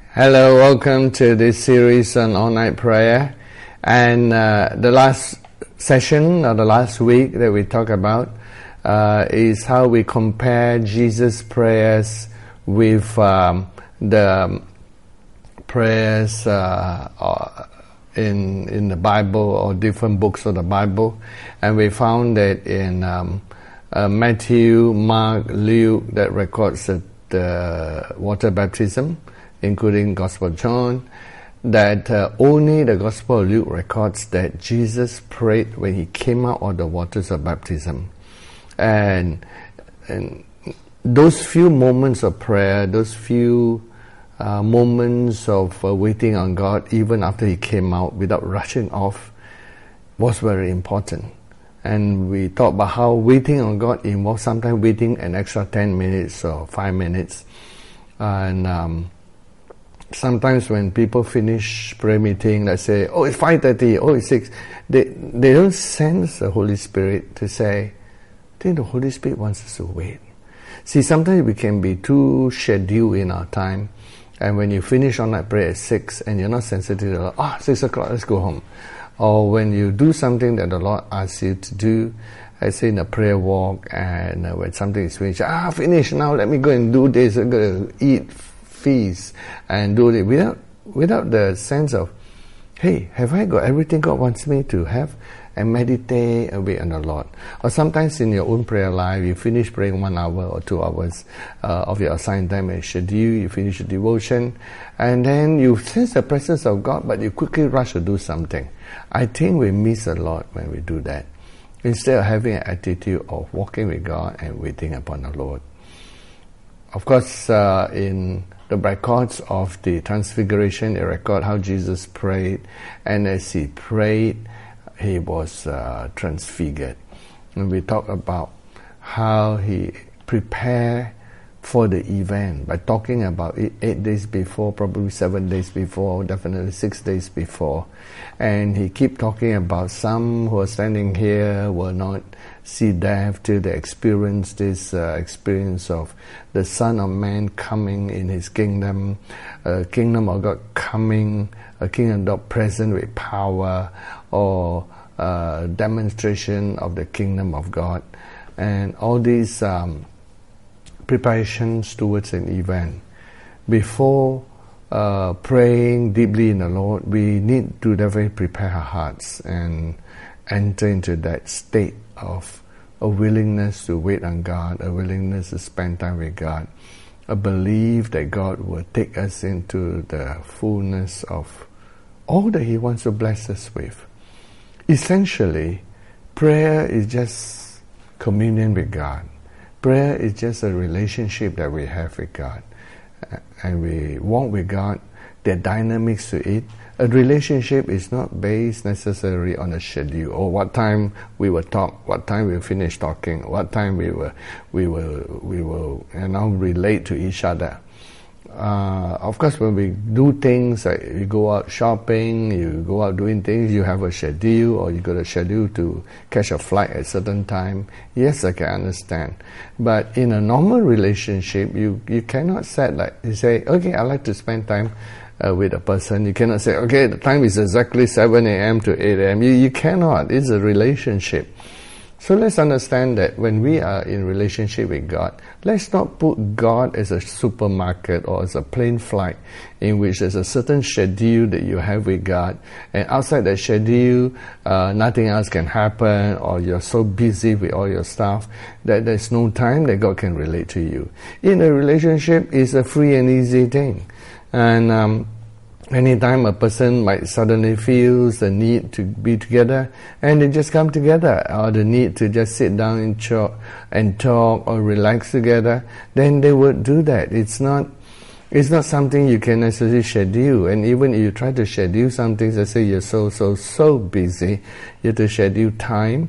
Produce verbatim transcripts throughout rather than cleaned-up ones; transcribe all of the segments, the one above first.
Hello, welcome to this series on all-night prayer. And uh, the last session, or the last week that we talk about, uh, is how we compare Jesus' prayers with um, the prayers uh, in in the Bible or different books of the Bible. And we found that in um, uh, Matthew, Mark, Luke, that records the, the water baptism, including Gospel of John, that uh, only the Gospel of Luke records that Jesus prayed when he came out of the waters of baptism. And, and those few moments of prayer, those few uh, moments of uh, waiting on God, even after he came out without rushing off, was very important. And we talked about how waiting on God involves sometimes waiting an extra ten minutes or five minutes. And um, sometimes when people finish prayer meeting, let's say, oh, it's five thirty, oh, it's six, they, they don't sense the Holy Spirit to say, I think the Holy Spirit wants us to wait. See, sometimes we can be too scheduled in our time, and when you finish on that prayer at six and you're not sensitive to, ah, oh, six o'clock, let's go home. Or when you do something that the Lord asks you to do, I say in a prayer walk, and uh, when something is finished, ah, finish now, let me go and do this, I'm going to eat, feast, and do it without without the sense of, hey, have I got everything God wants me to have? And meditate and wait on the Lord. Or sometimes in your own prayer life, you finish praying one hour or two hours uh, of your assigned time and schedule, you finish your devotion, and then you sense the presence of God, but you quickly rush to do something. I think we miss a lot when we do that, instead of having an attitude of walking with God and waiting upon the Lord. Of course, uh, in the records of the Transfiguration, they record how Jesus prayed, and as he prayed, he was uh, transfigured. And we talk about how he prepared for the event by talking about it eight days before, probably seven days before, definitely six days before. And he keep talking about some who are standing here will not see death till they experience this uh, experience of the Son of Man coming in his kingdom, a kingdom of God coming, a kingdom of God present with power, or uh, demonstration of the kingdom of God. And all these um, preparations towards an event. Before uh, praying deeply in the Lord, we need to definitely prepare our hearts and enter into that state of a willingness to wait on God, a willingness to spend time with God, a belief that God will take us into the fullness of all that he wants to bless us with. Essentially, prayer is just communion with God. Prayer is just a relationship that we have with God. And we walk with God. There are dynamics to it. A relationship is not based necessarily on a schedule, or what time we will talk, what time we will finish talking, what time we will we will we will you know relate to each other. Uh, of course, when we do things like you go out shopping, you go out doing things, you have a schedule, or you got a schedule to catch a flight at a certain time. Yes, I can understand. But in a normal relationship, you you cannot set like you say, okay, I like to spend time Uh, with a person. You cannot say, okay, the time is exactly seven a.m. to eight a.m. You, you cannot. It's a relationship. So let's understand that when we are in relationship with God, let's not put God as a supermarket or as a plane flight in which there's a certain schedule that you have with God, and outside that schedule, uh, nothing else can happen, or you're so busy with all your stuff that there's no time that God can relate to you. In a relationship, it's a free and easy thing. And um, anytime a person might suddenly feels the need to be together, and they just come together, or the need to just sit down and talk, and talk or relax together, then they would do that. It's not, it's not something you can necessarily schedule. And even if you try to schedule some things, let's say you're so so so busy, you have to schedule time.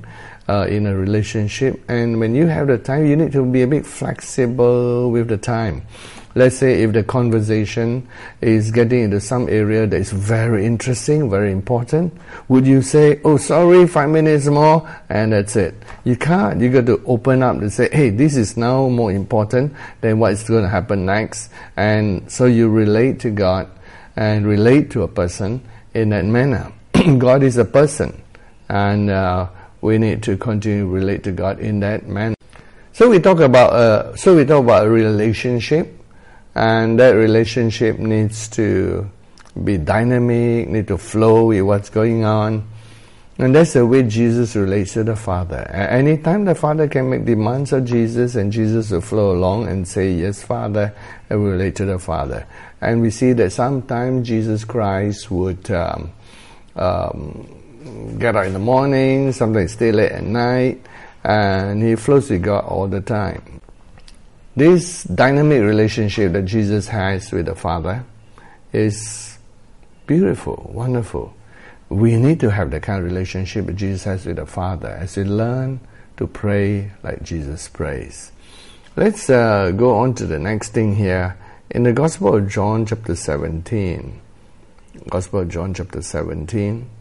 uh, in a relationship. And when you have the time, you need to be a bit flexible with the time. Let's say if the conversation is getting into some area that is very interesting, very important, would you say, oh, sorry, five minutes more, and that's it? You can't. You got to open up and say, hey, this is now more important than what's going to happen next. And so you relate to God and relate to a person in that manner. God is a person, and uh, we need to continue to relate to God in that manner. So we talk about uh, so we talk about a relationship. And that relationship needs to be dynamic, need to flow with what's going on. And that's the way Jesus relates to the Father. Anytime the Father can make demands of Jesus, and Jesus will flow along and say, yes, Father, and relate to the Father. And we see that sometimes Jesus Christ would um, um, get up in the morning, sometimes stay late at night, and he flows with God all the time. This dynamic relationship that Jesus has with the Father is beautiful, wonderful. We need to have the kind of relationship that Jesus has with the Father as we learn to pray like Jesus prays. Let's uh, go on to the next thing here. In the Gospel of John chapter seventeen, Gospel of John chapter seventeen,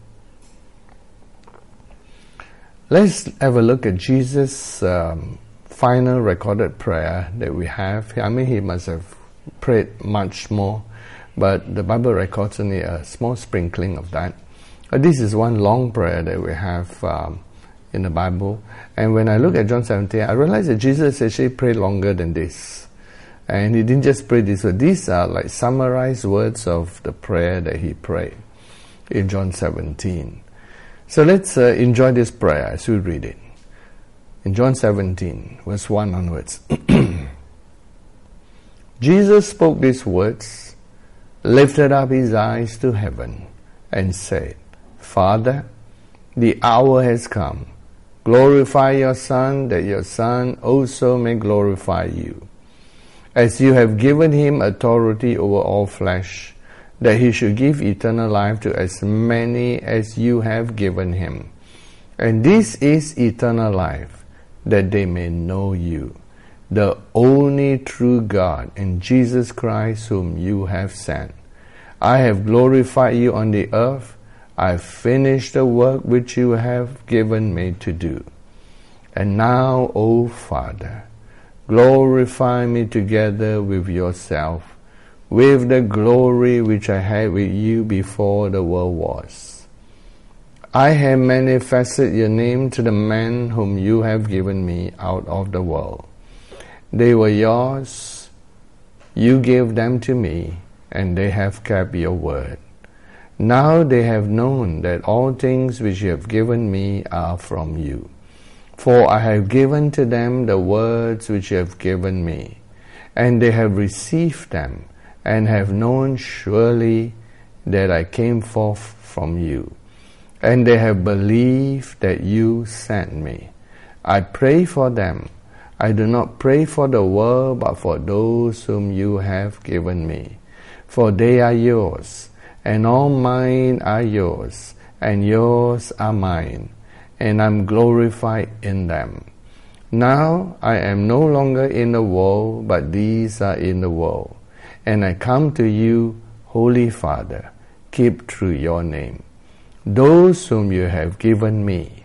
let's have a look at Jesus' um, final recorded prayer that we have. I mean, he must have prayed much more, but the Bible records only a small sprinkling of that. But this is one long prayer that we have um, in the Bible. And when I look at John seventeen, I realize that Jesus actually prayed longer than this. And he didn't just pray this, but these are like summarized words of the prayer that he prayed in John seventeen. So let's uh, enjoy this prayer as we read it. In John seventeen, verse one onwards. Jesus spoke these words, lifted up his eyes to heaven, and said, Father, the hour has come. Glorify your Son, that your Son also may glorify you. As you have given him authority over all flesh, that he should give eternal life to as many as you have given him. And this is eternal life, that they may know you, the only true God, and Jesus Christ whom you have sent. I have glorified you on the earth. I have finished the work which you have given me to do. And now, O Father, glorify me together with yourself, with the glory which I had with you before the world was. I have manifested your name to the men whom you have given me out of the world. They were yours, you gave them to me, and they have kept your word. Now they have known that all things which you have given me are from you. For I have given to them the words which you have given me, and they have received them, and have known surely that I came forth from you. And they have believed that you sent me. I pray for them. I do not pray for the world, but for those whom you have given me. For they are yours, and all mine are yours, and yours are mine, and I'm glorified in them. Now I am no longer in the world, but these are in the world. And I come to you, Holy Father, keep true your name. Those whom you have given me,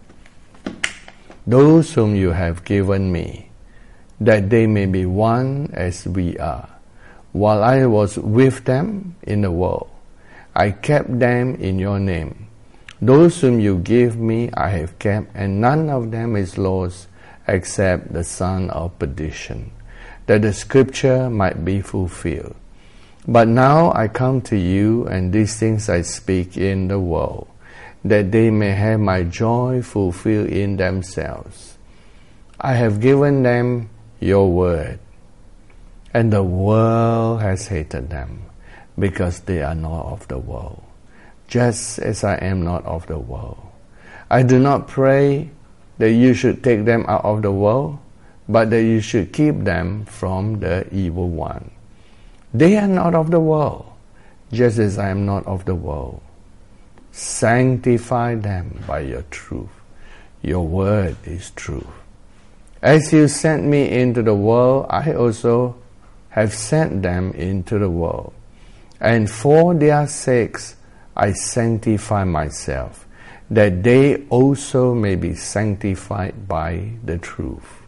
those whom you have given me, that they may be one as we are. While I was with them in the world, I kept them in your name. Those whom you gave me I have kept, and none of them is lost except the son of perdition, that the scripture might be fulfilled. But now I come to you, and these things I speak in the world, that they may have my joy fulfilled in themselves. I have given them your word, and the world has hated them, because they are not of the world, just as I am not of the world. I do not pray that you should take them out of the world, but that you should keep them from the evil one. They are not of the world, just as I am not of the world. Sanctify them by your truth. Your word is truth. As you sent me into the world, I also have sent them into the world. And for their sakes I sanctify myself, that they also may be sanctified by the truth.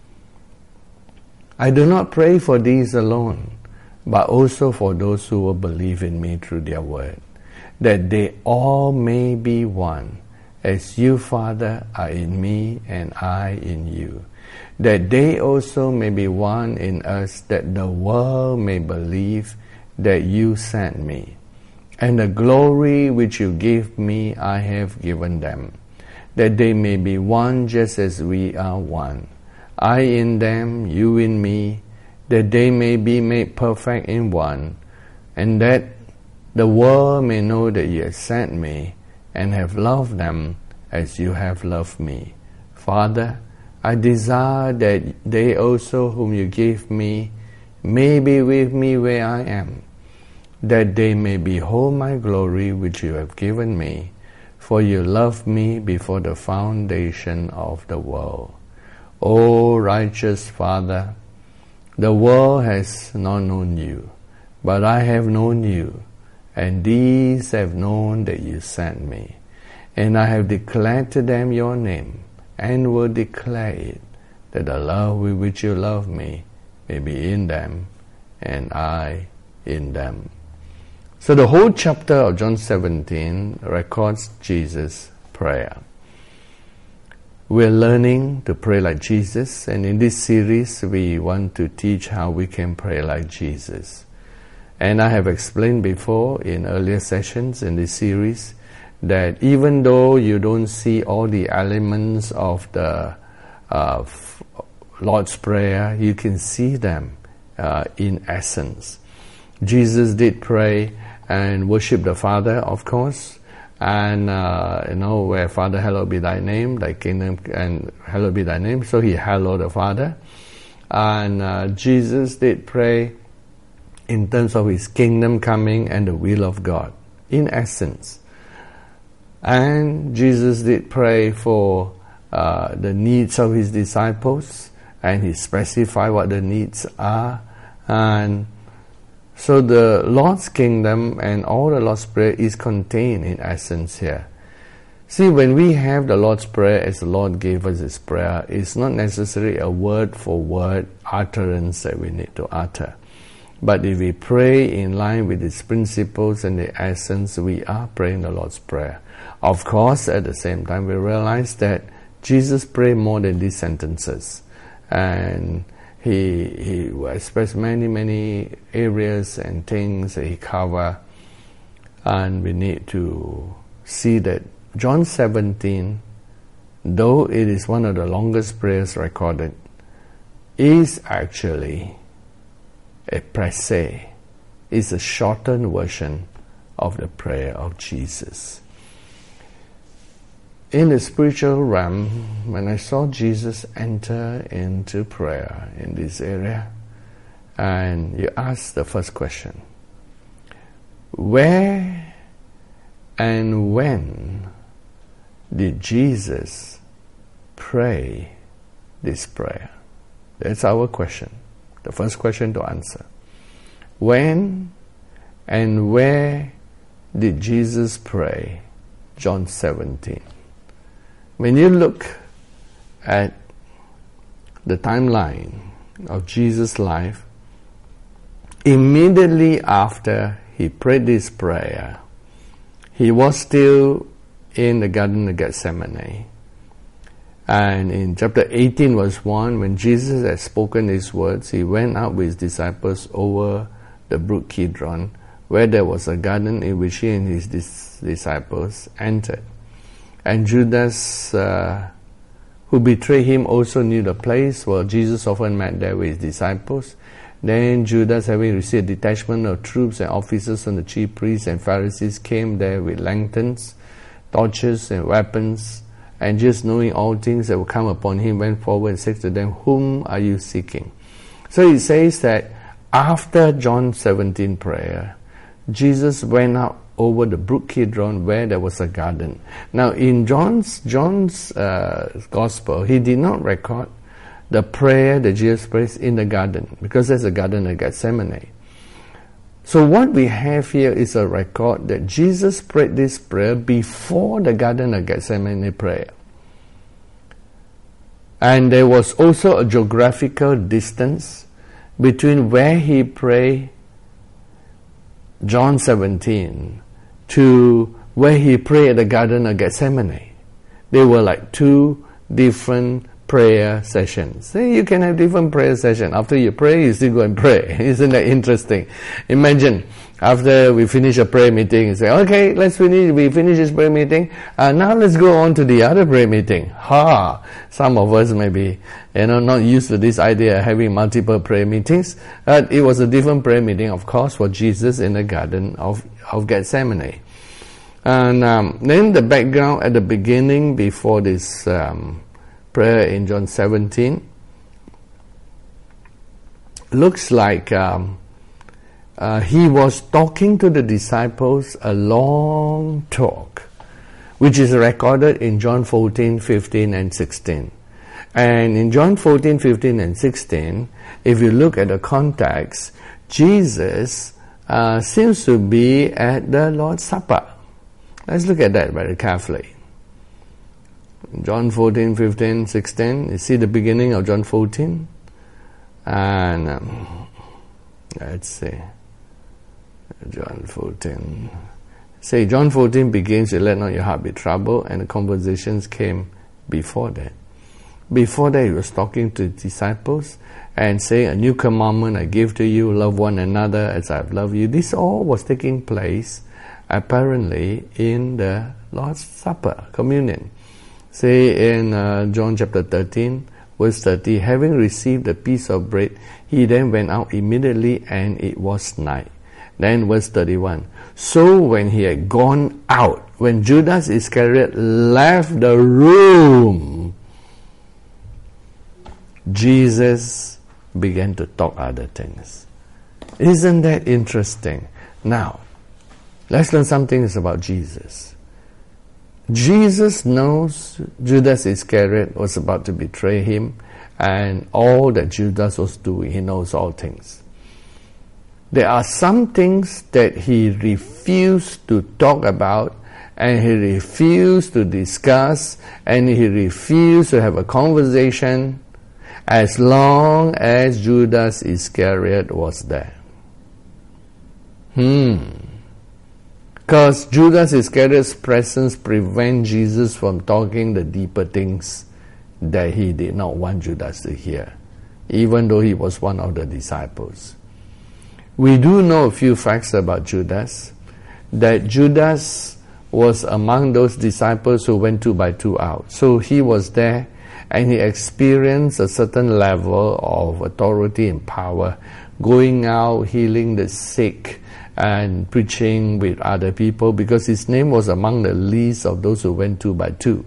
I do not pray for these alone, but also for those who will believe in me through their word, that they all may be one, as you, Father, are in me and I in you, that they also may be one in us, that the world may believe that you sent me. And the glory which you gave me I have given them, that they may be one just as we are one, I in them, you in me, that they may be made perfect in one, and that the world may know that you have sent me and have loved them as you have loved me. Father, I desire that they also whom you gave me may be with me where I am, that they may behold my glory which you have given me, for you loved me before the foundation of the world. O righteous Father, the world has not known you, but I have known you, and these have known that you sent me. And I have declared to them your name, and will declare it, that the love with which you love me may be in them, and I in them. So the whole chapter of John seventeen records Jesus' prayer. We're learning to pray like Jesus, and in this series we want to teach how we can pray like Jesus. And I have explained before in earlier sessions in this series that even though you don't see all the elements of the uh, Lord's Prayer, you can see them uh, in essence. Jesus did pray and worship the Father, of course, and uh, you know, where Father, hallowed be thy name, thy kingdom, and hallowed be thy name, so he hallowed the Father. And uh, Jesus did pray in terms of his kingdom coming and the will of God, in essence. And Jesus did pray for uh, the needs of his disciples, and he specified what the needs are. And so the Lord's kingdom and all the Lord's Prayer is contained in essence here. See, when we have the Lord's Prayer as the Lord gave us his prayer, it's not necessarily a word for word utterance that we need to utter. But if we pray in line with its principles and the essence, we are praying the Lord's Prayer. Of course, at the same time, we realize that Jesus prayed more than these sentences. And he, he expressed many, many areas and things that he covered. And we need to see that John seventeen, though it is one of the longest prayers recorded, is actually a presse, is a shortened version of the prayer of Jesus. In the spiritual realm, when I saw Jesus enter into prayer in this area, and you ask the first question, where and when did Jesus pray this prayer? That's our question. The first question to answer. When and where did Jesus pray? John seventeen. When you look at the timeline of Jesus' life, immediately after he prayed this prayer, he was still in the Garden of Gethsemane. And in chapter eighteen verse one, when Jesus had spoken these words, he went out with his disciples over the brook Kidron, where there was a garden in which he and his dis- disciples entered. And Judas, uh, who betrayed him, also knew the place where Jesus often met there with his disciples. Then Judas, having received a detachment of troops and officers from the chief priests and Pharisees, came there with lanterns, torches, and weapons. And just knowing all things that would come upon him, went forward and said to them, whom are you seeking? So it says that after John seventeen prayer, Jesus went out over the brook Kidron where there was a garden. Now in John's, John's uh, Gospel, he did not record the prayer that Jesus prays in the garden, because there's a garden at Gethsemane. So what we have here is a record that Jesus prayed this prayer before the Garden of Gethsemane prayer. And there was also a geographical distance between where he prayed John seventeen to where he prayed at the Garden of Gethsemane. They were like two different prayer sessions. See, you can have different prayer sessions. After you pray, you still go and pray. Isn't that interesting? Imagine after we finish a prayer meeting, you say, okay, let's finish, we finish this prayer meeting, uh, now let's go on to the other prayer meeting. Ha! Some of us may be, you know, not used to this idea of having multiple prayer meetings. But it was a different prayer meeting, of course, for Jesus in the Garden of, of Gethsemane. And um, then the background at the beginning, before this um, prayer in John seventeen, looks like um, uh, he was talking to the disciples a long talk, which is recorded in John fourteen, fifteen and sixteen. And in John fourteen, fifteen and sixteen, if you look at the context, Jesus uh, seems to be at the Lord's Supper. Let's look at that very carefully. John fourteen, fifteen, sixteen. You see the beginning of John fourteen? And um, let's see. John fourteen. Say, John fourteen begins with, let not your heart be troubled, and the conversations came before that. Before that, he was talking to the disciples and saying, a new commandment I give to you, love one another as I have loved you. This all was taking place apparently in the Lord's Supper, communion. Say in uh, John chapter thirteen, verse thirty, having received the piece of bread, he then went out immediately, and it was night. Then verse thirty-one, so when he had gone out, when Judas Iscariot left the room, Jesus began to talk other things. Isn't that interesting? Now, let's learn some things about Jesus. Jesus knows Judas Iscariot was about to betray him, and all that Judas was doing, he knows all things. There are some things that he refused to talk about, and he refused to discuss, and he refused to have a conversation as long as Judas Iscariot was there. Hmm. Because Judas Iscariot's presence prevents Jesus from talking the deeper things that he did not want Judas to hear, even though he was one of the disciples. We do know a few facts about Judas, that Judas was among those disciples who went two by two out. So he was there, and he experienced a certain level of authority and power, going out, healing the sick, and preaching with other people, because his name was among the least of those who went two by two.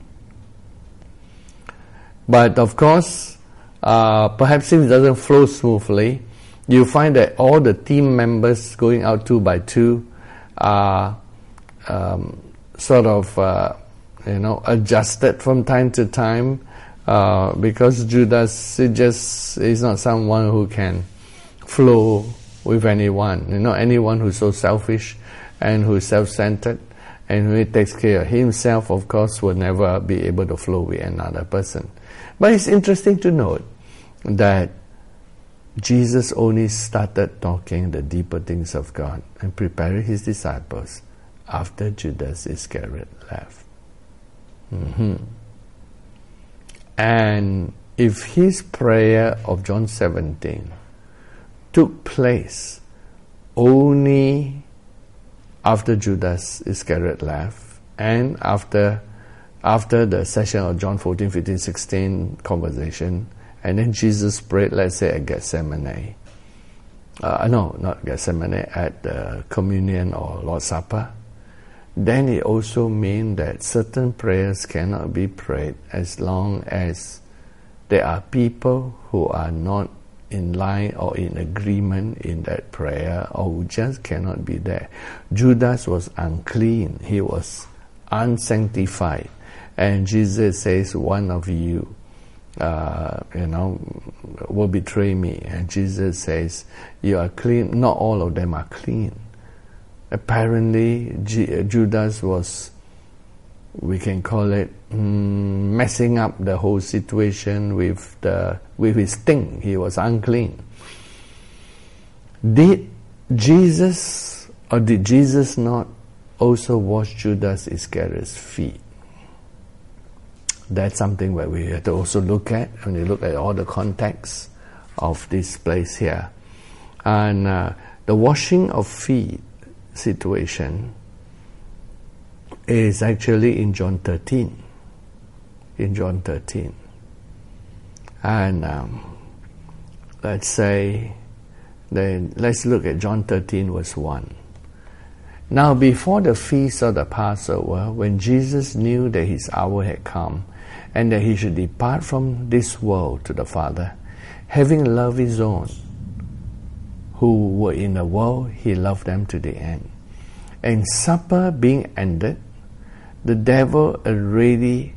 But of course, uh, perhaps if it doesn't flow smoothly, you find that all the team members going out two by two are um, sort of uh, you know adjusted from time to time, uh, because Judas it just is not someone who can flow with anyone. You know, anyone who's so selfish and who's self-centered and who takes care of himself, of course, will never be able to flow with another person. But it's interesting to note that Jesus only started talking the deeper things of God and preparing his disciples after Judas Iscariot left. Mm-hmm. And if his prayer of John seventeen took place only after Judas Iscariot left, and after after the session of John fourteen, fifteen, sixteen conversation, and then Jesus prayed, let's say, at Gethsemane. Uh, no, not Gethsemane, at the communion or Lord's Supper. Then it also means that certain prayers cannot be prayed as long as there are people who are not in line or in agreement in that prayer, or who just cannot be there. Judas was unclean. He was unsanctified. And Jesus says, one of you, uh, you know, will betray me. And Jesus says, you are clean. Not all of them are clean. Apparently, G- Judas was, we can call it, mm, messing up the whole situation with the with his thing. He was unclean. Did Jesus, or did Jesus not also wash Judas Iscariot's feet? That's something where we have to also look at when you look at all the context of this place here. And uh, the washing of feet situation is actually in John thirteen. In John thirteen. And um, let's say, then let's look at John thirteen verse one. Now before the feast of the Passover, when Jesus knew that his hour had come, and that he should depart from this world to the Father, having loved his own, who were in the world, he loved them to the end. And supper being ended, the devil already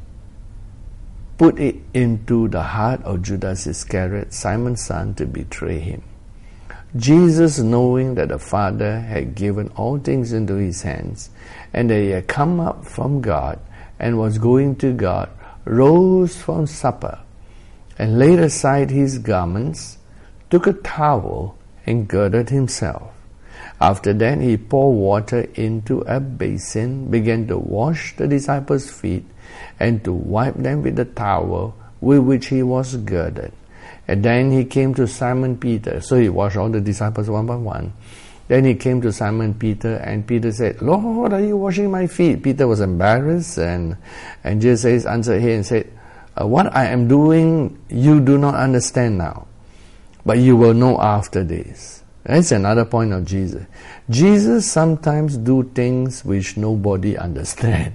put it into the heart of Judas Iscariot, Simon's son, to betray him. Jesus, knowing that the Father had given all things into his hands, and that he had come up from God, and was going to God, rose from supper, and laid aside his garments, took a towel, and girded himself. After that he poured water into a basin, began to wash the disciples' feet, and to wipe them with the towel with which he was girded. And then he came to Simon Peter. So he washed all the disciples one by one. Then he came to Simon Peter, and Peter said, Lord, are you washing my feet? Peter was embarrassed, and, and Jesus answered him and said, uh, what I am doing, you do not understand now, but you will know after this. That's another point of Jesus. Jesus sometimes do things which nobody understands.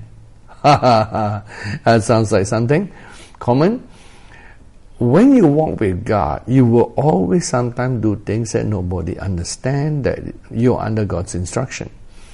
That sounds like something common. When you walk with God, you will always sometimes do things that nobody understands, that you're under God's instruction.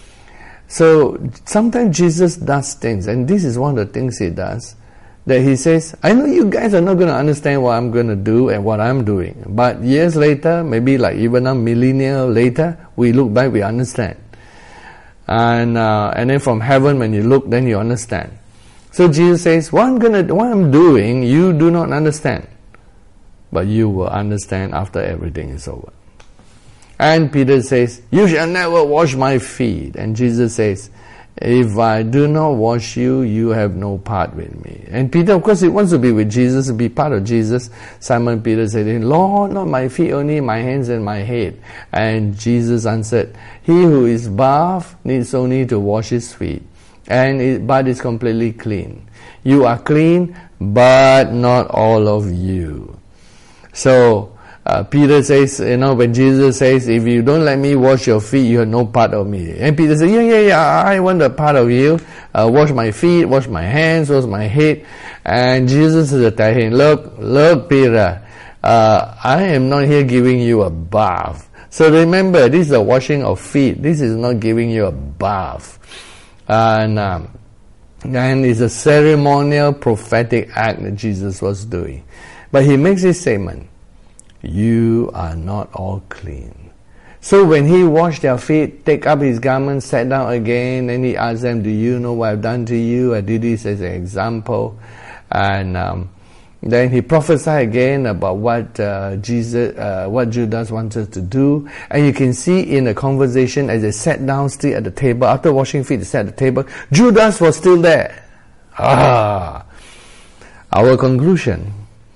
So sometimes Jesus does things, and this is one of the things he does, that he says, I know you guys are not going to understand what I'm going to do and what I'm doing, but years later, maybe like even a millennia later, we look back, we understand. And uh, and then from heaven, when you look, then you understand. So Jesus says, what I'm gonna, what I'm doing, you do not understand, but you will understand after everything is over. And Peter says, you shall never wash my feet. And Jesus says, if I do not wash you, you have no part with me. And Peter, of course, he wants to be with Jesus, to be part of Jesus. Simon Peter said, Lord, not my feet only, my hands and my head. And Jesus answered, he who is bathed needs only to wash his feet, and it, but is completely clean. You are clean, but not all of you. So uh, Peter says, you know, when Jesus says, if you don't let me wash your feet, you have no part of me. And Peter says, yeah, yeah, yeah, I want a part of you. Uh, wash my feet, wash my hands, wash my head. And Jesus is telling him, look, look, Peter, uh, I am not here giving you a bath. So remember, this is a washing of feet. This is not giving you a bath. And, um, and it's a ceremonial prophetic act that Jesus was doing. But he makes this statement, you are not all clean. So when he washed their feet, take up his garments, sat down again, and he asked them, do you know what I've done to you? I did this as an example. And um, then he prophesied again about what uh, Jesus, uh, what Judas wanted to do. And you can see in the conversation as they sat down still at the table, after washing feet, they sat at the table, Judas was still there. Ah! Our conclusion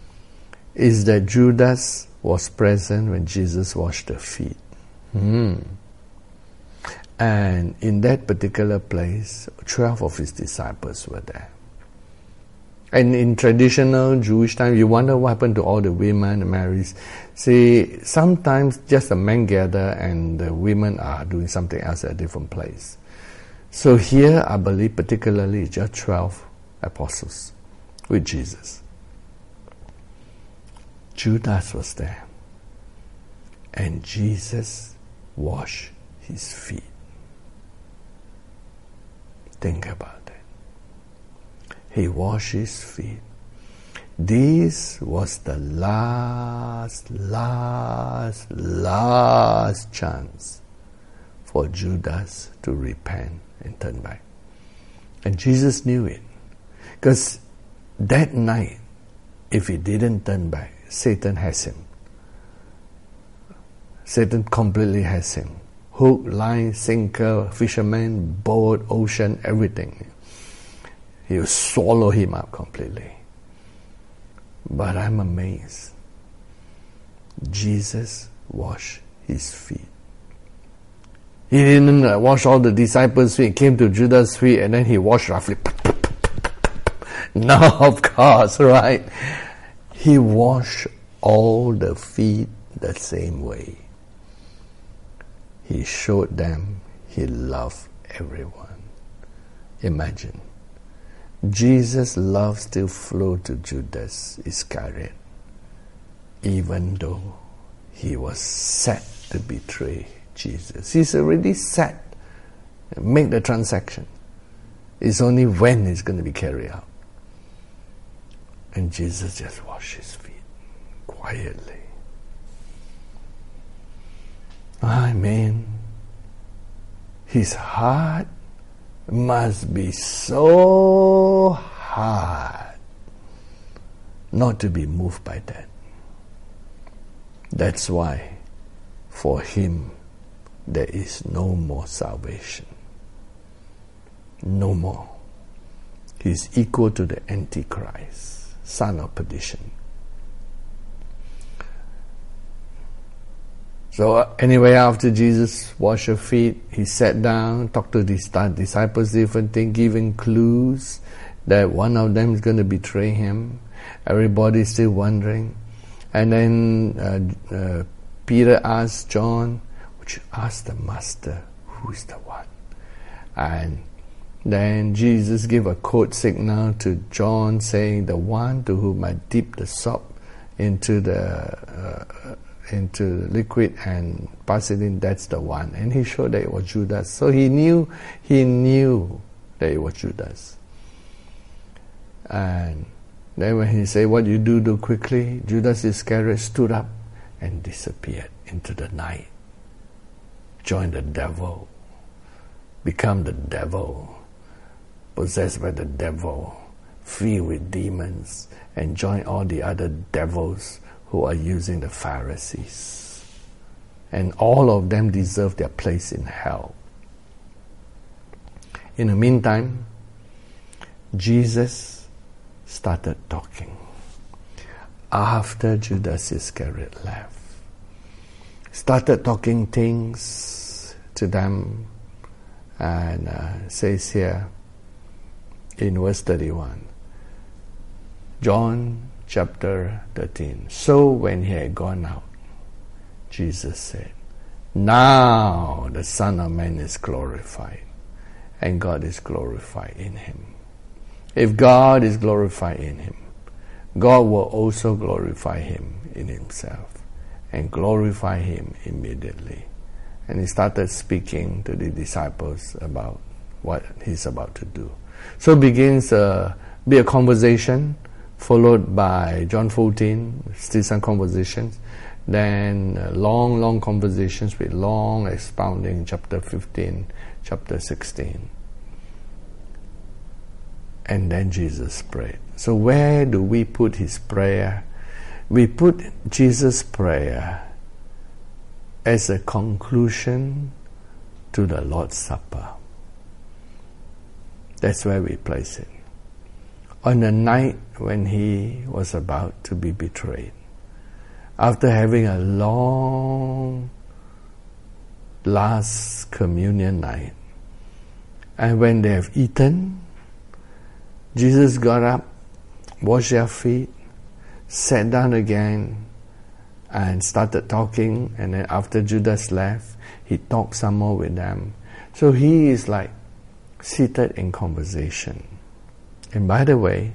is that Judas was present when Jesus washed the feet. Hmm. And in that particular place, twelve of his disciples were there. And in traditional Jewish time, you wonder what happened to all the women and Marys. See, sometimes just the men gather and the women are doing something else at a different place. So here, I believe particularly just twelve apostles with Jesus. Judas was there. and Jesus washed his feet. Think about it. He washed his feet. This was the last, last, last chance for Judas to repent and turn back. And Jesus knew it. Because that night, if he didn't turn back, Satan has him. Satan completely has him. Hook, line, sinker, fisherman, boat, ocean, everything. He will swallow him up completely. But I'm amazed. Jesus washed his feet. He didn't uh, wash all the disciples' feet. He came to Judas' feet and then he washed roughly. No, of course, right? He washed all the feet the same way. He showed them he loved everyone. Imagine. Jesus' love still flowed to Judas Iscariot, even though he was set to betray Jesus. He's already set. Make the transaction. It's only when it's going to be carried out. And Jesus just washed his feet quietly. I mean, his heart must be so hard not to be moved by that. That's why for him there is no more salvation. No more. He's equal to the Antichrist, son of perdition. So uh, anyway, after Jesus washed her feet, he sat down, talked to his disciples, different things, giving clues that one of them is going to betray him. Everybody's still wondering. And then uh, uh, Peter asked John, would you ask the master who is the one? And then Jesus gave a code signal to John saying, the one to whom I dip the sop into the uh, into the liquid and pass it in, that's the one. And he showed that it was Judas. So he knew, he knew that it was Judas. And then when he said, what you do, do quickly, Judas Iscariot stood up and disappeared into the night. Joined the devil. Become the devil. Possessed by the devil. Filled with demons. And join all the other devils who are using the Pharisees. And all of them deserve their place in hell. In the meantime, Jesus started talking. After Judas Iscariot left. Started talking things to them. And uh, says here in verse thirty-one. John chapter thirteen. So when he had gone out, Jesus said, now the Son of Man is glorified, and God is glorified in him. If God is glorified in him, God will also glorify him in himself, and glorify him immediately. And he started speaking to the disciples about what he's about to do. So begins a, be a conversation, followed by John fourteen, still some conversations, then uh, long, long conversations with long expounding, chapter fifteen, chapter sixteen. And then Jesus prayed. So where do we put his prayer? We put Jesus' prayer as a conclusion to the Lord's Supper. That's where we place it. On the night when he was about to be betrayed, after having a long last communion night, and when they have eaten, Jesus got up, washed their feet, sat down again, and started talking. And then after Judas left, he talked some more with them. So he is like seated in conversation. And by the way,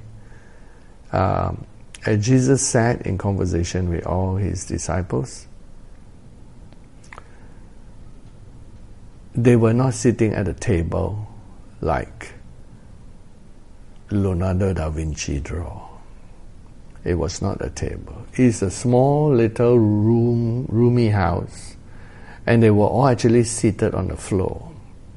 um, as Jesus sat in conversation with all his disciples, they were not sitting at a table like Leonardo da Vinci draw. It was not a table. It's a small little room, roomy house, and they were all actually seated on the floor.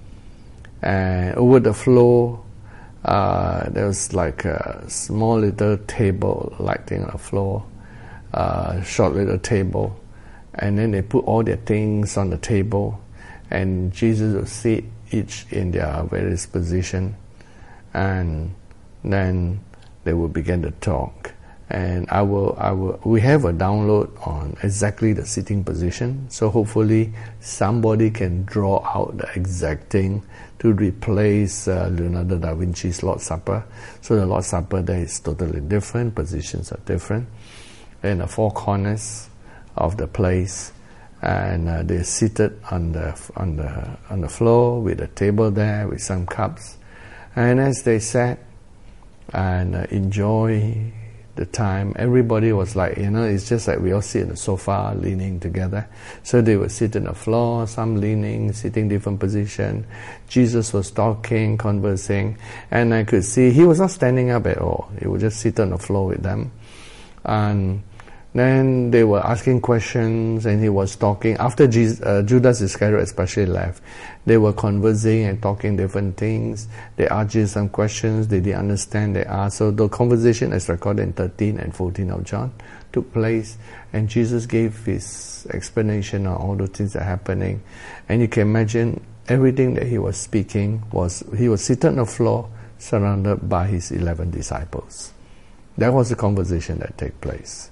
And over the floor, uh, there was like a small little table, like thing on the floor, uh, short little table, and then they put all their things on the table, and Jesus would sit each in their various position, and then they would begin to talk. And I will, I will, we have a download on exactly the sitting position, so hopefully somebody can draw out the exact thing to replace uh, Leonardo da Vinci's Lord's Supper. So the Lord's Supper there is totally different, positions are different, in the four corners of the place, and uh, they're seated on the on the on the floor with a table there with some cups, and as they sat and uh, enjoy the time, everybody was like, you know, it's just like we all sit on the sofa leaning together. So they would sit on the floor, some leaning, sitting different position. Jesus was talking, conversing, and I could see he was not standing up at all. He would just sit on the floor with them. And then they were asking questions, and he was talking. After Jesus, uh, Judas Iscariot especially left, they were conversing and talking different things. They asked Jesus some questions. They didn't understand. They asked. So the conversation, as recorded in thirteen and fourteen of John, took place, and Jesus gave his explanation on all the things that are happening. And you can imagine everything that he was speaking was, he was seated on the floor, surrounded by his eleven disciples. That was the conversation that took place.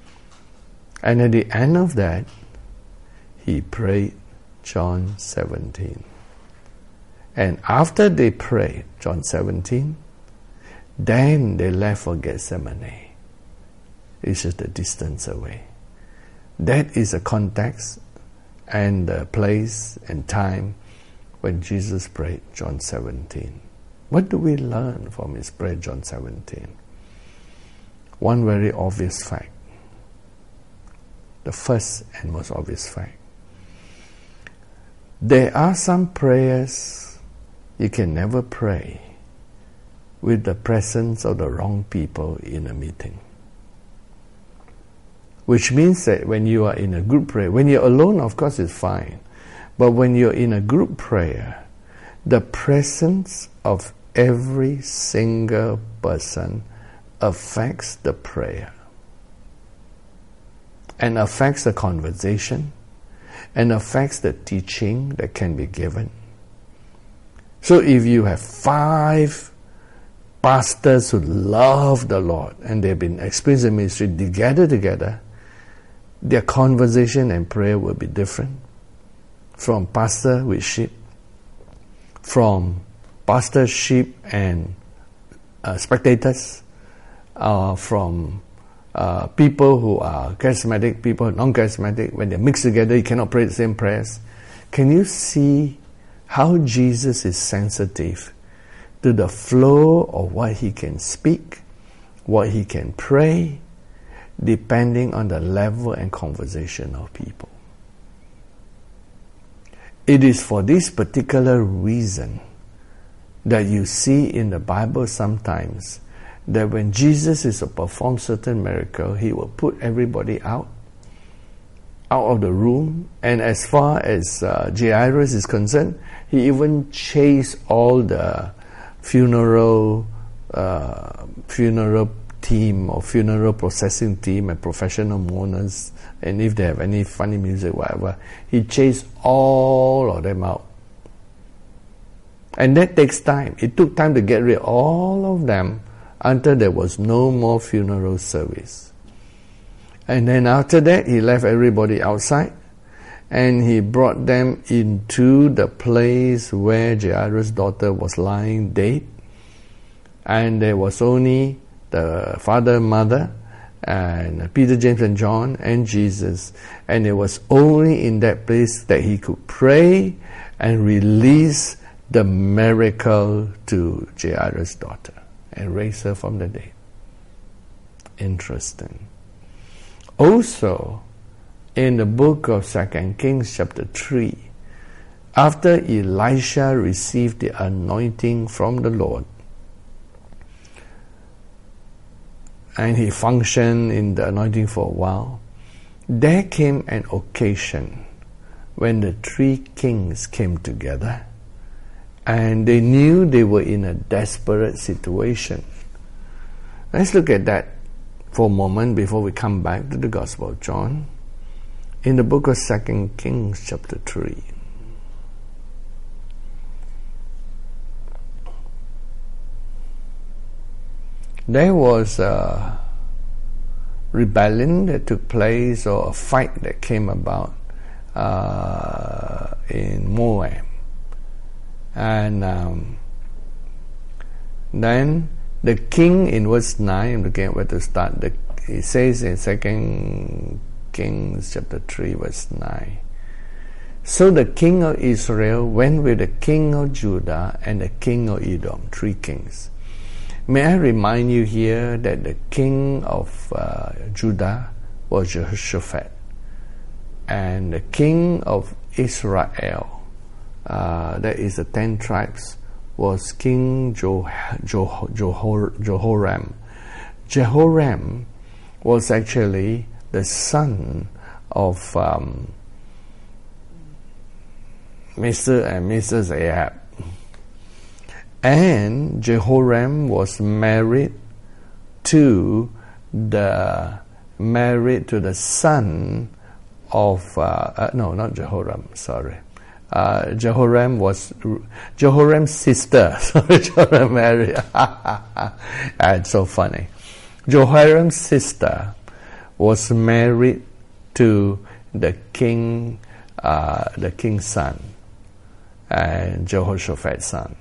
And at the end of that, he prayed John seventeen. And after they prayed John seventeen, then they left for Gethsemane. It's just a distance away. That is the context and the place and time when Jesus prayed John seventeen. What do we learn from his prayer John seventeen? One very obvious fact. The first and most obvious fact. There are some prayers you can never pray with the presence of the wrong people in a meeting. Which means that when you are in a group prayer, when you're alone, of course, it's fine. But when you're in a group prayer, the presence of every single person affects the prayer, and affects the conversation, and affects the teaching that can be given. So if you have five pastors who love the Lord and they've been experiencing ministry together together, their conversation and prayer will be different from pastor with sheep, from pastor, sheep, and uh, spectators, uh, from Uh, people who are charismatic, people non-charismatic. When they mix together, you cannot pray the same prayers. Can you see how Jesus is sensitive to the flow of what he can speak, what he can pray, depending on the level and conversation of people? It is for this particular reason that you see in the Bible sometimes that when Jesus is to perform certain miracle, he will put everybody out, out of the room. And as far as uh, Jairus is concerned, he even chased all the funeral, uh, funeral team or funeral processing team and professional mourners, and if they have any funny music, whatever, he chased all of them out. And that takes time. It took time to get rid of all of them until there was no more funeral service. And then after that, he left everybody outside, and he brought them into the place where Jairus' daughter was lying dead, and there was only the father, mother, and Peter, James, and John, and Jesus. And it was only in that place that he could pray and release the miracle to Jairus' daughter and raise her from the dead. Interesting. Also, in the book of Second Kings chapter three, after Elisha received the anointing from the Lord, and he functioned in the anointing for a while, there came an occasion when the three kings came together, and they knew they were in a desperate situation. Let's look at that for a moment before we come back to the Gospel of John. In the book of Second Kings chapter three. There was a rebellion that took place, or a fight that came about uh, in Moab. And um, then the king, in verse nine, I'm looking at where to start. The, it says in Second Kings chapter three, verse nine. So the king of Israel went with the king of Judah and the king of Edom, three kings. May I remind you here that the king of uh, Judah was Jehoshaphat, and the king of Israel, uh, that is the ten tribes, was King Jo- Jo- Jo- Jehoram. Jehoram was actually the son of um, Mister and Missus Ahab. And Jehoram was married to the married to the son of uh, uh, no, not Jehoram. Sorry, uh, Jehoram was Jehoram's sister. Sorry, Jehoram married. It's so funny. Jehoram's sister was married to the king, uh, the king's son, and Jehoshaphat's son.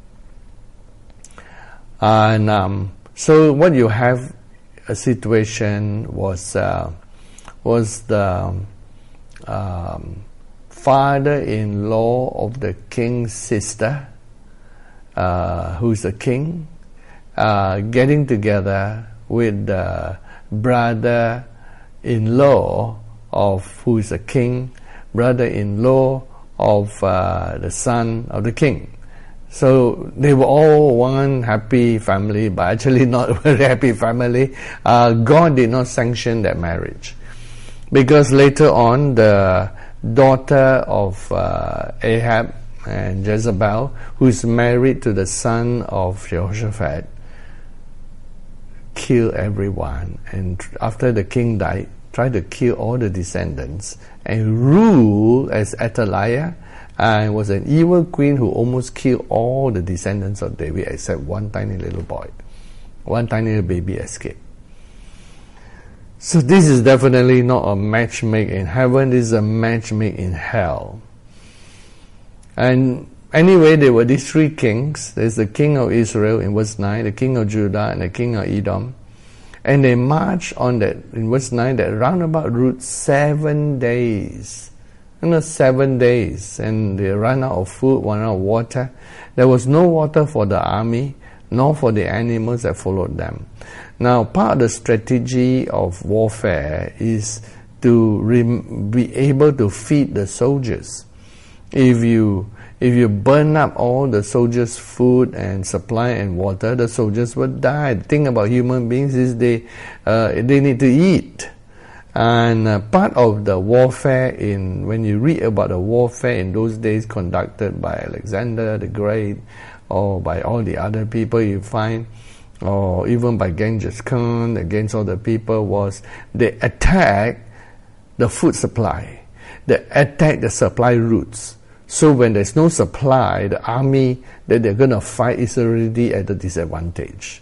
And um, so what you have a situation was uh, was the um, father-in-law of the king's sister, uh, who's a king, uh, getting together with the brother-in-law of who is a king, brother-in-law of uh, the son of the king. So they were all one happy family, but actually not a very happy family. Uh, God did not sanction that marriage, because later on the daughter of uh, Ahab and Jezebel, who is married to the son of Jehoshaphat, killed everyone, and after the king died, tried to kill all the descendants and rule as Athaliah. And was an evil queen who almost killed all the descendants of David except one tiny little boy. One tiny little baby escaped. So this is definitely not a match made in heaven, this is a match made in hell. And anyway, there were these three kings. There's the king of Israel in verse nine, the king of Judah, and the king of Edom. And they marched on that, in verse nine, that roundabout route seven days. You know, seven days, and they ran out of food, ran out of water. There was no water for the army, nor for the animals that followed them. Now, part of the strategy of warfare is to rem- be able to feed the soldiers. If you if you burn up all the soldiers' food and supply and water, the soldiers will die. The thing about human beings is they uh, they need to eat. And uh, part of the warfare, in when you read about the warfare in those days conducted by Alexander the Great, or by all the other people you find, or even by Genghis Khan against all the people, was they attack the food supply, they attack the supply routes. So when there's no supply, the army that they're going to fight is already at a disadvantage.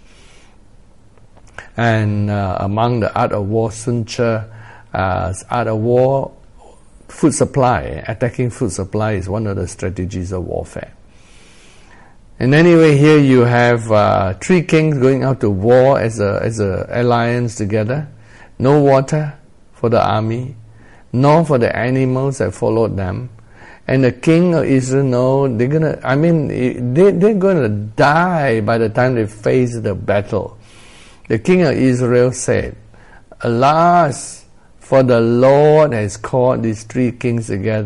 And uh, among the art of war, Sun Tzu, Uh, art of war, food supply, attacking food supply is one of the strategies of warfare. And anyway, here you have uh, three kings going out to war as a as a alliance together. No water for the army, nor for the animals that followed them. And the king of Israel, no, they're gonna. I mean, they they're gonna die by the time they face the battle. The king of Israel said, "Alas, for the Lord has called these three kings together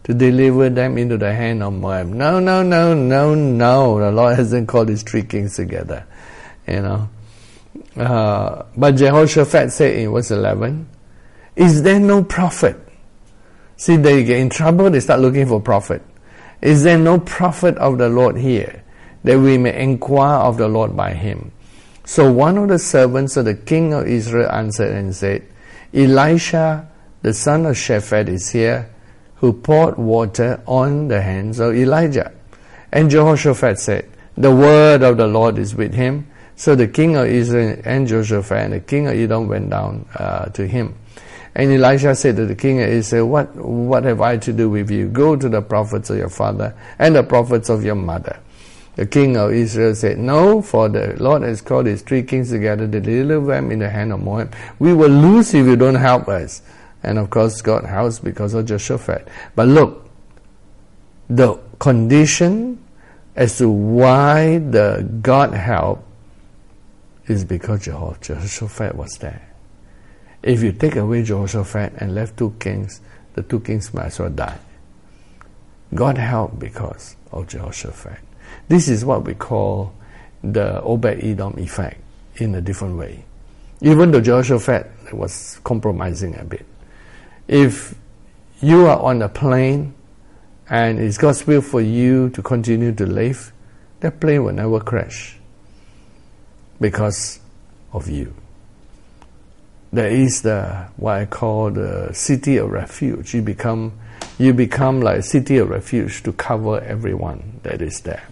to deliver them into the hand of Moab. No, no, no, no, no. The Lord hasn't called these three kings together. You know. Uh, but Jehoshaphat said in verse eleven, is there no prophet? See, they get in trouble, they start looking for prophet. Is there no prophet of the Lord here, that we may inquire of the Lord by him? So one of the servants of the king of Israel answered and said, Elisha, the son of Shaphat, is here, who poured water on the hands of Elijah. And Jehoshaphat said, the word of the Lord is with him. So the king of Israel and Jehoshaphat and the king of Edom went down uh, to him. And Elisha said to the king of Israel, what, what have I to do with you? Go to the prophets of your father and the prophets of your mother. The king of Israel said, no, for the Lord has called his three kings together to deliver them in the hand of Moab. We will lose if you don't help us. And of course God helps because of Jehoshaphat. But look, the condition as to why the God helped is because Jehoshaphat was there. If you take away Jehoshaphat and left two kings, the two kings might as well die. God helped because of Jehoshaphat. This is what we call the Obed-Edom effect in a different way. Even though Jehoshaphat was compromising a bit. If you are on a plane and it's God's will for you to continue to live, that plane will never crash because of you. There is the what I call the city of refuge. You become you become like a city of refuge to cover everyone that is there.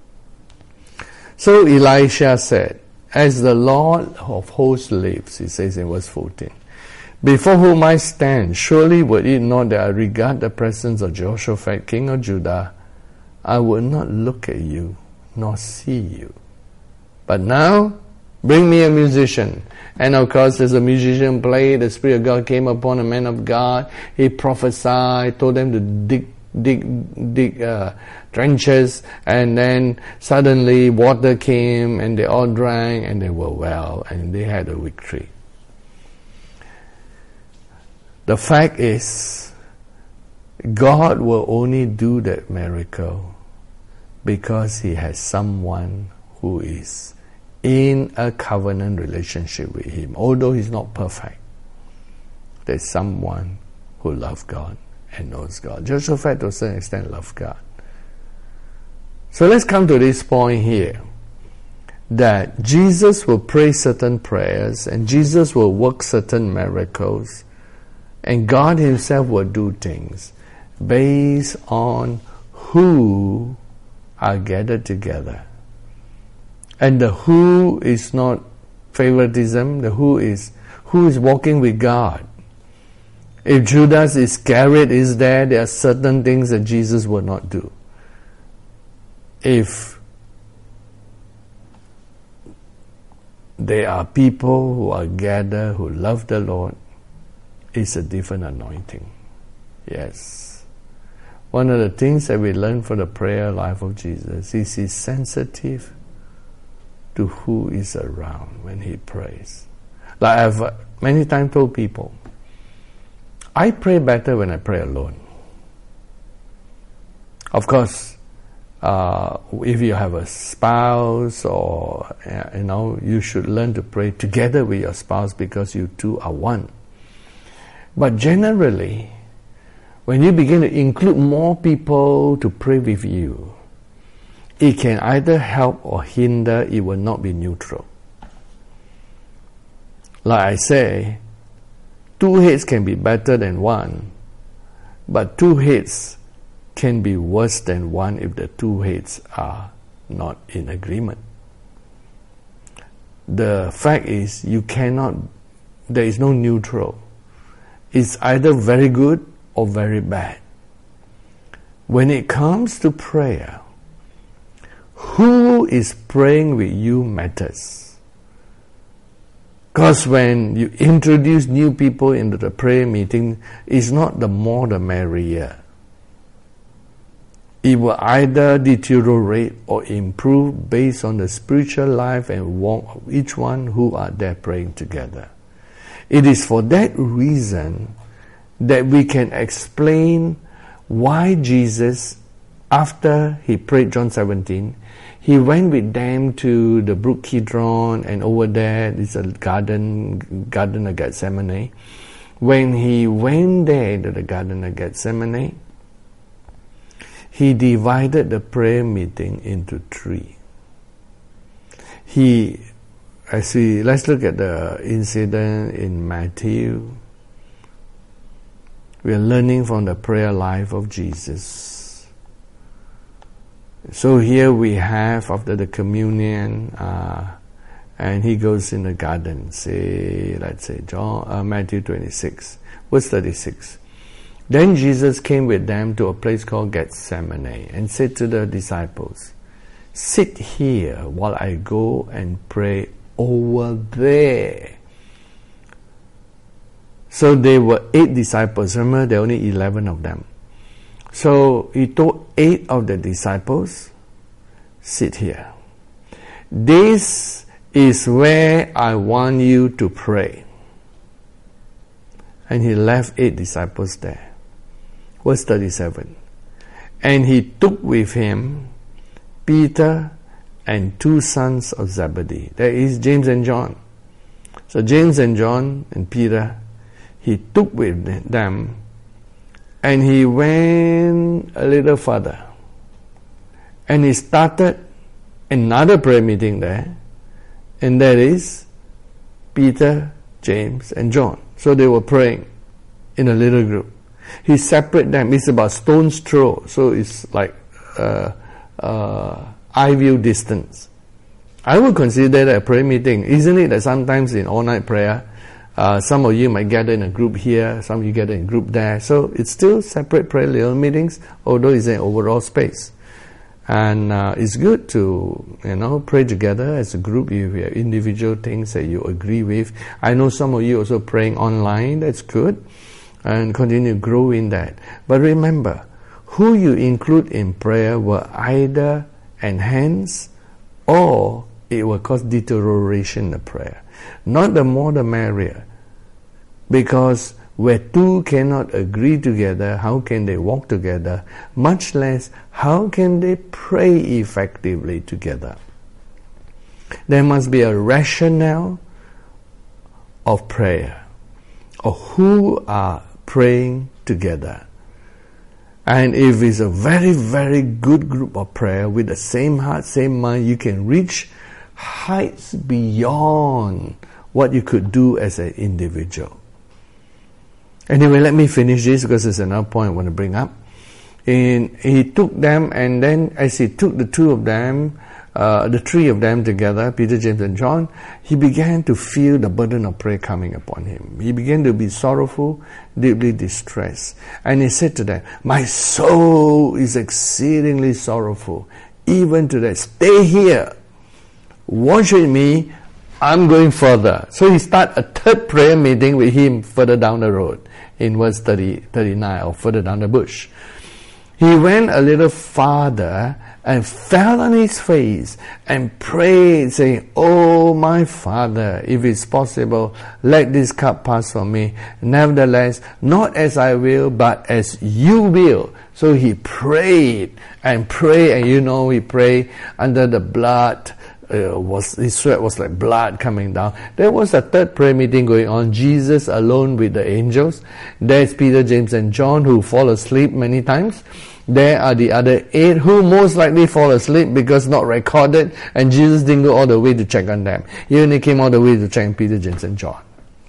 So Elisha said, as the Lord of hosts lives, he says in verse fourteen, before whom I stand, surely would it not that I regard the presence of Jehoshaphat, king of Judah, I would not look at you, nor see you. But now, bring me a musician. And of course, as a musician played, the Spirit of God came upon a man of God. He prophesied, told them to dig, dig, dig uh, trenches, and then suddenly water came, and they all drank, and they were well, and they had a victory. The fact is, God will only do that miracle because He has someone who is in a covenant relationship with Him. Although He's not perfect, there's someone who loves God and knows God. Jehoshaphat to a certain extent loved God. So let's come to this point here, that Jesus will pray certain prayers and Jesus will work certain miracles, and God Himself will do things based on who are gathered together. And the who is not favoritism, the who is who is walking with God. If Judas Iscariot is there, there are certain things that Jesus will not do. If there are people who are gathered, who love the Lord, it's a different anointing. Yes. One of the things that we learn from the prayer life of Jesus is He's sensitive to who is around when He prays. Like I've many times told people, I pray better when I pray alone. Of course, uh, if you have a spouse, or uh, you know, you should learn to pray together with your spouse because you two are one. But generally, when you begin to include more people to pray with you, it can either help or hinder. It will not be neutral. Like I say, two heads can be better than one, but two heads can be worse than one if the two heads are not in agreement. The fact is, you cannot, there is no neutral. It's either very good or very bad. When it comes to prayer, who is praying with you matters. Because when you introduce new people into the prayer meeting, it's not the more the merrier. It will either deteriorate or improve based on the spiritual life and walk of each one who are there praying together. It is for that reason that we can explain why Jesus, after he prayed John seventeen, he went with them to the brook Kidron, and over there is a garden, Garden of Gethsemane. When he went there to the Garden of Gethsemane, he divided the prayer meeting into three. He, as we, let's look at the incident in Matthew. We are learning from the prayer life of Jesus. So here we have, after the communion, uh, and he goes in the garden, say, let's say, John, uh, Matthew twenty-six, verse thirty-six. Then Jesus came with them to a place called Gethsemane and said to the disciples, sit here while I go and pray over there. So there were eight disciples. Remember, there were only eleven of them. So he told eight of the disciples, sit here. This is where I want you to pray. And he left eight disciples there. Verse thirty-seven. And he took with him Peter and two sons of Zebedee. There is James and John. So James and John and Peter, he took with them, and he went a little further. And he started another prayer meeting there, and that is Peter, James, and John. So they were praying in a little group. He separated them. It's about stone's throw, so it's like uh, uh, eye view distance. I would consider that a prayer meeting. Isn't it that sometimes in all-night prayer, uh, some of you might gather in a group here, some of you gather in a group there. So it's still separate prayer little meetings, although it's an overall space. And uh, it's good to, you know, pray together as a group. You have individual things that you agree with. I know some of you also praying online. That's good. And continue to grow in that. But remember, who you include in prayer will either enhance or it will cause deterioration in the prayer. Not the more the merrier. Because where two cannot agree together, how can they walk together? Much less, how can they pray effectively together? There must be a rationale of prayer, of who are praying together. And if it's a very, very good group of prayer with the same heart, same mind, you can reach heights beyond what you could do as an individual. Anyway, let me finish this because there's another point I want to bring up. And he took them, and then as he took the two of them, uh, the three of them together, Peter, James, and John, he began to feel the burden of prayer coming upon him. He began to be sorrowful, deeply distressed. And he said to them, my soul is exceedingly sorrowful, even to death. Stay here. Watch with me. I'm going further. So he started a third prayer meeting with him further down the road, in verse thirty, thirty-nine, or further down the bush. He went a little farther and fell on his face and prayed, saying, oh, my Father, if it's possible, let this cup pass from me. Nevertheless, not as I will, but as you will. So he prayed and prayed, and you know, he prayed under the blood. Uh, was his sweat was like blood coming down. There was a third prayer meeting going on, Jesus alone with the angels. There's Peter, James, and John who fall asleep many times. There are the other eight who most likely fall asleep because not recorded, and Jesus didn't go all the way to check on them. He only came all the way to check on Peter, James, and John.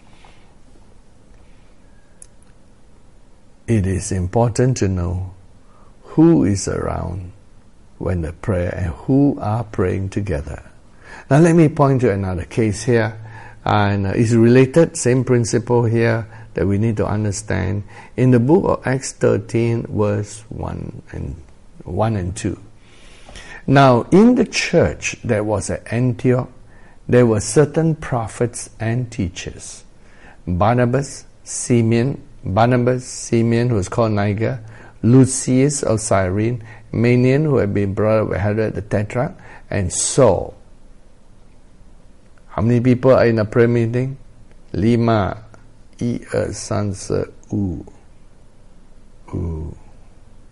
It is important to know who is around when the prayer and who are praying together. Now let me point to another case here, and it's related, same principle here that we need to understand. In the book of Acts thirteen, verse one and one and two. Now in the church that was at Antioch, there were certain prophets and teachers. Barnabas, Simeon, Barnabas, Simeon, who was called Niger, Lucius of Cyrene, Manaen, who had been brought up with Herod the Tetrarch, and Saul. How many people are in a prayer meeting? Lima, i er san se u. U.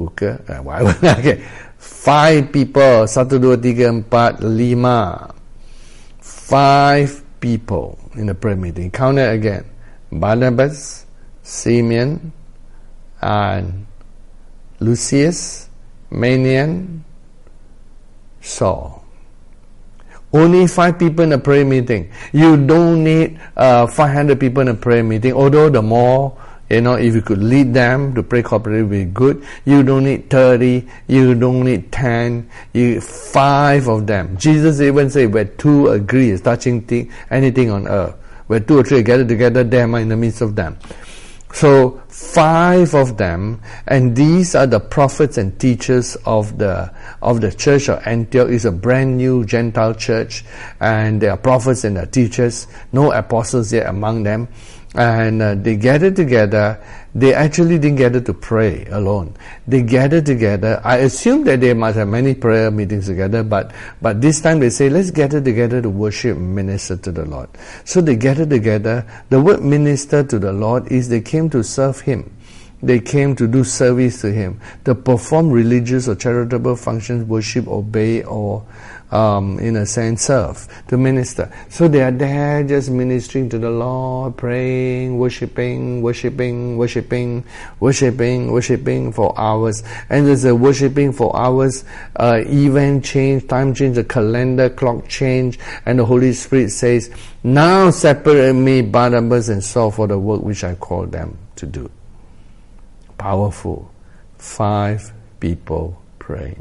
muka, uh, whatever. Okay, five people, satu, dua, tiga, empat, lima. Five people in the prayer meeting. Count it again. Barnabas, Simeon, and Lucius, Manaen, Saul. Only five people in a prayer meeting. You don't need uh, five hundred people in a prayer meeting. Although the more, you know, if you could lead them to pray cooperatively, be good. You don't need thirty. You don't need ten. You five of them. Jesus even said, "Where two agree is touching thing, anything on earth, where two or three gather together, there am I in the midst of them." So five of them, and these are the prophets and teachers of the of the church of Antioch. Is a brand new Gentile church, and they are prophets and they are teachers. No apostles yet among them, and uh, they gathered together. They actually didn't gather to pray alone. They gathered together. I assume that they must have many prayer meetings together, but but this time they say, let's gather together to worship and minister to the Lord. So they gathered together. The word minister to the Lord is they came to serve Him. They came to do service to Him, to perform religious or charitable functions, worship, obey, or um, in a sense serve, to minister. So they are there just ministering to the Lord, praying, worshipping, worshipping, worshipping, worshipping, worshipping for hours. And there's a worshipping for hours, uh, event change, time change, the calendar clock change, and the Holy Spirit says, now separate me, Barnabas and Saul, for the work which I called them to do. Powerful. Five people praying.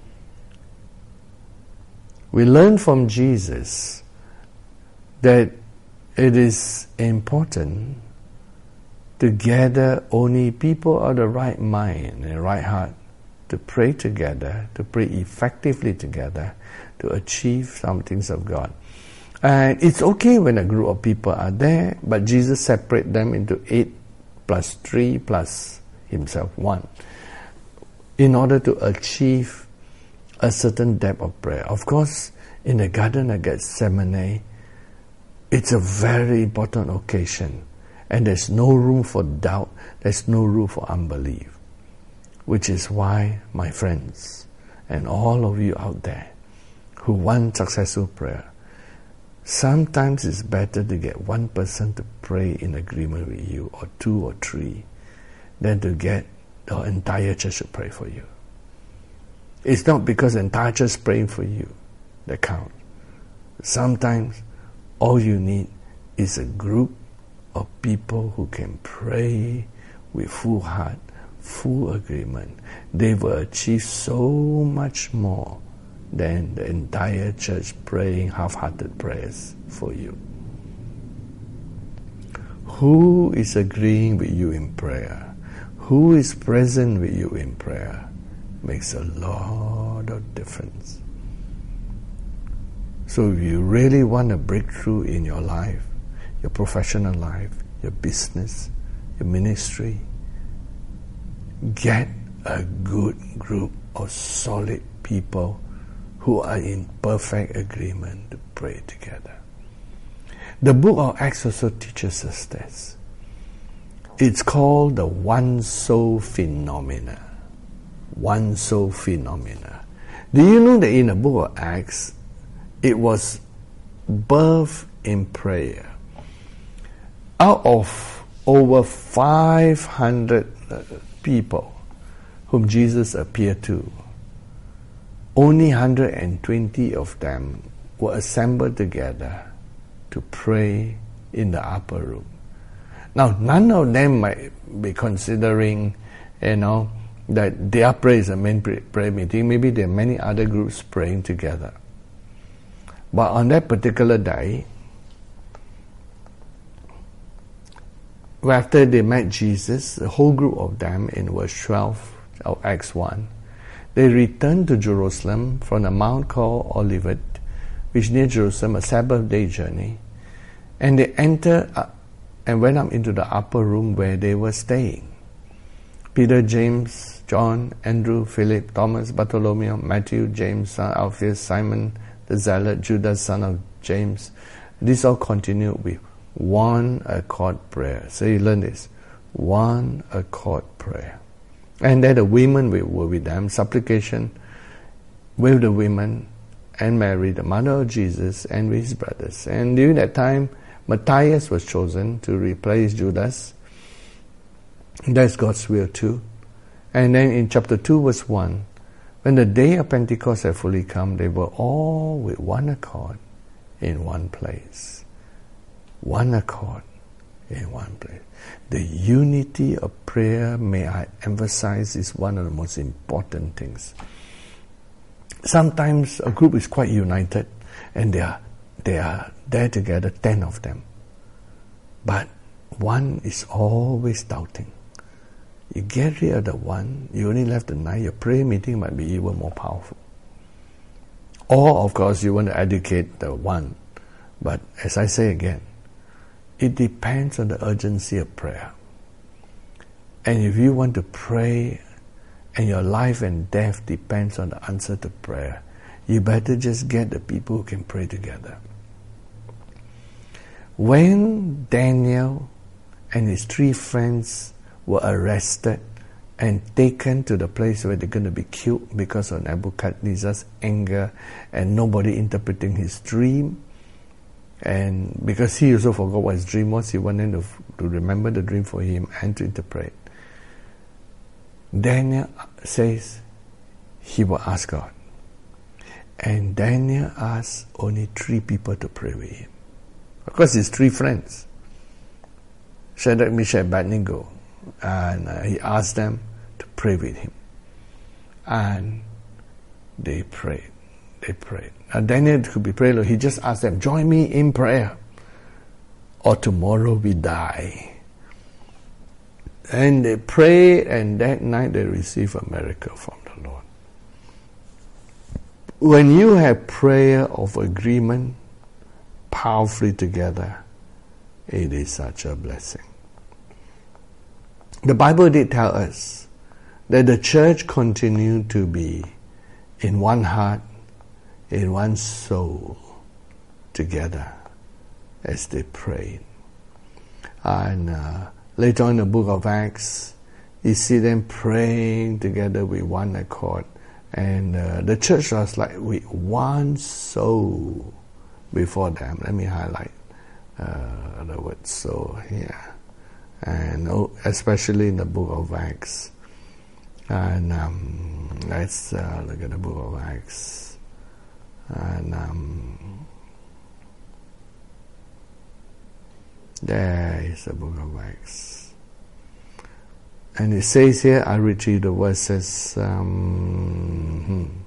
We learn from Jesus that it is important to gather only people of the right mind and right heart to pray together, to pray effectively together, to achieve some things of God. And it's okay when a group of people are there, but Jesus separated them into eight plus three plus Himself one, in order to achieve a certain depth of prayer. Of course, in the Garden of Gethsemane, it's a very important occasion, and there's no room for doubt, there's no room for unbelief, which is why, my friends, and all of you out there who want successful prayer, sometimes it's better to get one person to pray in agreement with you, or two or three, than to get the entire church to pray for you. It's not because the entire church is praying for you that counts. Sometimes all you need is a group of people who can pray with full heart, full agreement. They will achieve so much more than the entire church praying half-hearted prayers for you. Who is agreeing with you in prayer? Who is present with you in prayer makes a lot of difference. So if you really want a breakthrough in your life, your professional life, your business, your ministry, get a good group of solid people who are in perfect agreement to pray together. The book of Acts also teaches us this. It's called the one soul phenomena. One soul phenomena. Do you know that in the book of Acts, it was birthed in prayer? Out of over five hundred people whom Jesus appeared to, only one hundred twenty of them were assembled together to pray in the upper room. Now, none of them might be considering, you know, that their prayer is a main prayer meeting. Maybe there are many other groups praying together. But on that particular day, after they met Jesus, the whole group of them in verse twelve of Acts one, they returned to Jerusalem from a mount called Olivet, which is near Jerusalem, a Sabbath day journey, and they entered uh, and went up into the upper room where they were staying. Peter, James, John, Andrew, Philip, Thomas, Bartholomew, Matthew, James, son of Alphaeus, Simon the Zealot, Judas, son of James. This all continued with one accord prayer. So you learn this. One accord prayer. And then the women were with them, supplication with the women, and Mary, the mother of Jesus, and with his brothers. And during that time, Matthias was chosen to replace Judas. That's God's will too. And then in chapter two, verse one, when the day of Pentecost had fully come, they were all with one accord in one place. One accord in one place. The unity of prayer, may I emphasize, is one of the most important things. Sometimes a group is quite united and they are they are there together, ten of them. But one is always doubting. You get rid of the one, you only left the nine, your prayer meeting might be even more powerful. Or, of course, you want to educate the one. But as I say again, it depends on the urgency of prayer. And if you want to pray and your life and death depends on the answer to prayer, you better just get the people who can pray together. When Daniel and his three friends were arrested and taken to the place where they're going to be killed because of Nebuchadnezzar's anger and nobody interpreting his dream, and because he also forgot what his dream was, he wanted to, to remember the dream for him and to interpret. Daniel says he will ask God. And Daniel asked only three people to pray with him. Of course, his three friends, Shadrach, Meshach, and Abednego, and uh, he asked them to pray with him. And they prayed. They prayed. Now Daniel could be praying, he just asked them, join me in prayer, or tomorrow we die. And they prayed, and that night they received a miracle from the Lord. When you have prayer of agreement powerfully together, it is such a blessing. The Bible did tell us that the church continued to be in one heart, in one soul, together as they prayed. And uh, later on in the book of Acts, you see them praying together with one accord. And uh, the church was like with one soul before them. Let me highlight uh, the word soul here. And oh, especially in the book of Acts. And um, let's uh, look at the book of Acts. And um, there is the book of Acts. And it says here, I read you the verses um,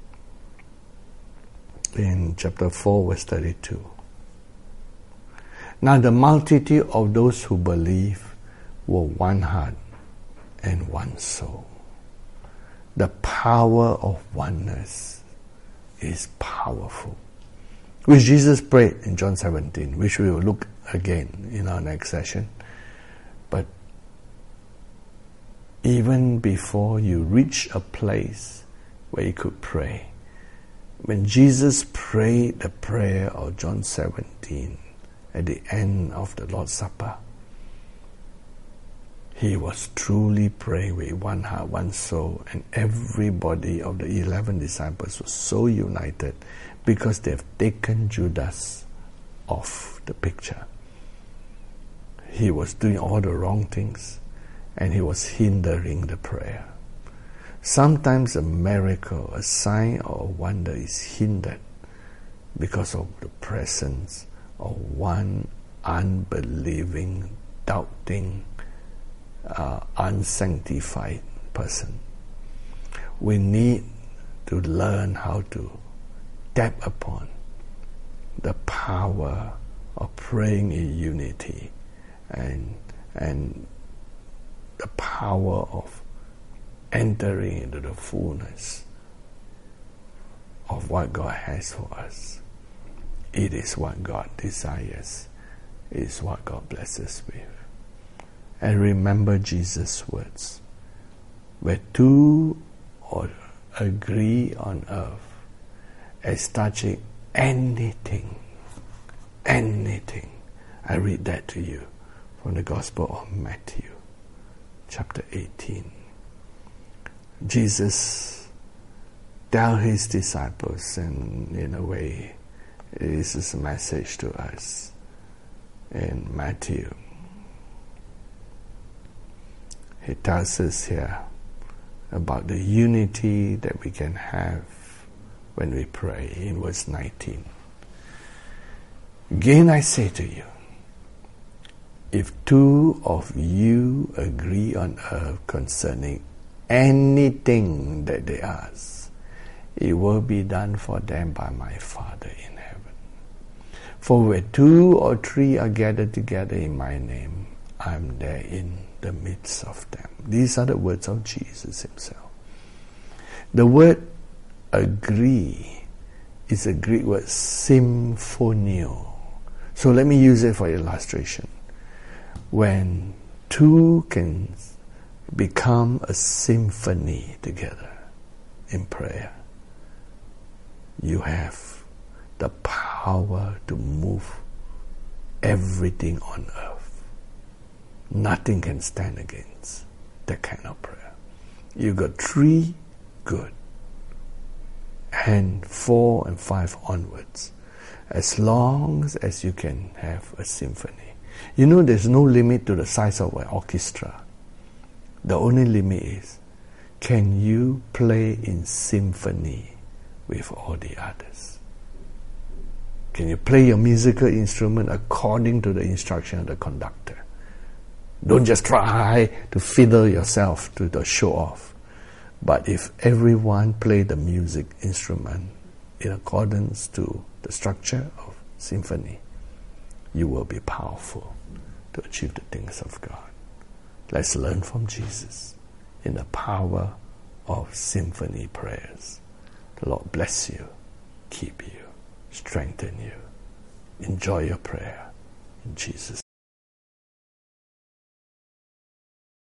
in chapter four, verse thirty-two. Now the multitude of those who believe were one heart and one soul. The power of oneness is powerful, which Jesus prayed in John seventeen, which we will look again in our next session. But even before you reach a place where you could pray, when Jesus prayed the prayer of John seventeen at the end of the Lord's Supper, he was truly praying with one heart, one soul, and everybody of the eleven disciples was so united because they have taken Judas off the picture. He was doing all the wrong things, and he was hindering the prayer. Sometimes a miracle, a sign or a wonder is hindered because of the presence of one unbelieving, doubting, uh, unsanctified person. We need to learn how to tap upon the power of praying in unity and and the power of entering into the fullness of what God has for us. It is what God desires. It is what God blesses with. And remember Jesus' words. Where two or agree on earth as touching anything, anything. I read that to you from the Gospel of Matthew, chapter eighteen. Jesus tell his disciples, and in a way, this is a message to us in Matthew. He tells us here about the unity that we can have when we pray in verse nineteen. Again I say to you, if two of you agree on earth concerning anything that they ask, it will be done for them by my Father in heaven. For where two or three are gathered together in my name, I am there in the midst of them. These are the words of Jesus himself. The word agree is a Greek word symphonio. So let me use it for illustration. When two can become a symphony together in prayer, you have the power to move everything on earth. Nothing can stand against that kind of prayer. You got three, good. And four and five onwards. As long as you can have a symphony. You know, there's no limit to the size of an orchestra. The only limit is, can you play in symphony with all the others? Can you play your musical instrument according to the instruction of the conductor? Don't just try to fiddle yourself to the show off. But if everyone play the music instrument in accordance to the structure of symphony, you will be powerful to achieve the things of God. Let's learn from Jesus in the power of symphony prayers. The Lord bless you, keep you, strengthen you. Enjoy your prayer in Jesus' name.